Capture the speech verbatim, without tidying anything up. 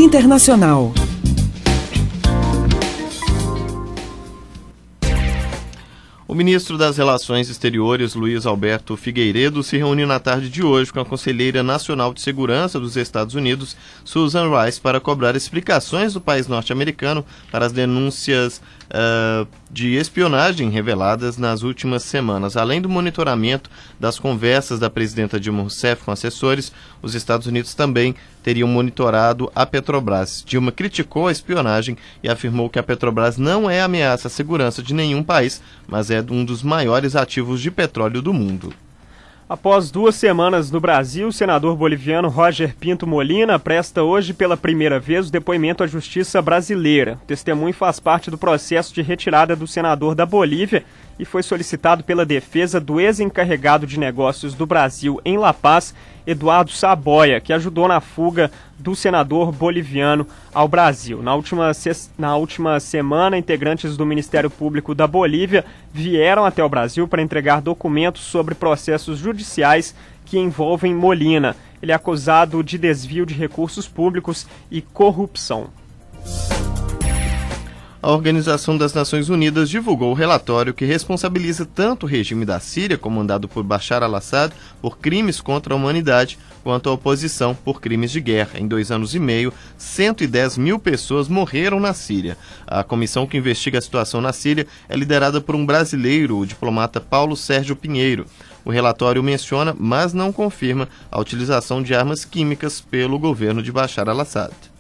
Internacional. O ministro das Relações Exteriores, Luiz Alberto Figueiredo, se reuniu na tarde de hoje com a Conselheira Nacional de Segurança dos Estados Unidos, Susan Rice, para cobrar explicações do país norte-americano para as denúncias uh, de espionagem reveladas nas últimas semanas. Além do monitoramento das conversas da presidenta Dilma Rousseff com assessores, os Estados Unidos também teriam monitorado a Petrobras. Dilma criticou a espionagem e afirmou que a Petrobras não é ameaça à segurança de nenhum país, mas é um dos maiores ativos de petróleo do mundo. Após duas semanas no Brasil, o senador boliviano Roger Pinto Molina presta hoje pela primeira vez o depoimento à Justiça brasileira. O testemunho faz parte do processo de retirada do senador da Bolívia e foi solicitado pela defesa do ex-encarregado de negócios do Brasil em La Paz, Eduardo Saboia, que ajudou na fuga do senador boliviano ao Brasil. Na última, na última semana, integrantes do Ministério Público da Bolívia vieram até o Brasil para entregar documentos sobre processos judiciais que envolvem Molina. Ele é acusado de desvio de recursos públicos e corrupção. A Organização das Nações Unidas divulgou o relatório que responsabiliza tanto o regime da Síria, comandado por Bashar al-Assad, por crimes contra a humanidade, quanto a oposição por crimes de guerra. Em dois anos e meio, cento e dez mil pessoas morreram na Síria. A comissão que investiga a situação na Síria é liderada por um brasileiro, o diplomata Paulo Sérgio Pinheiro. O relatório menciona, mas não confirma, a utilização de armas químicas pelo governo de Bashar al-Assad.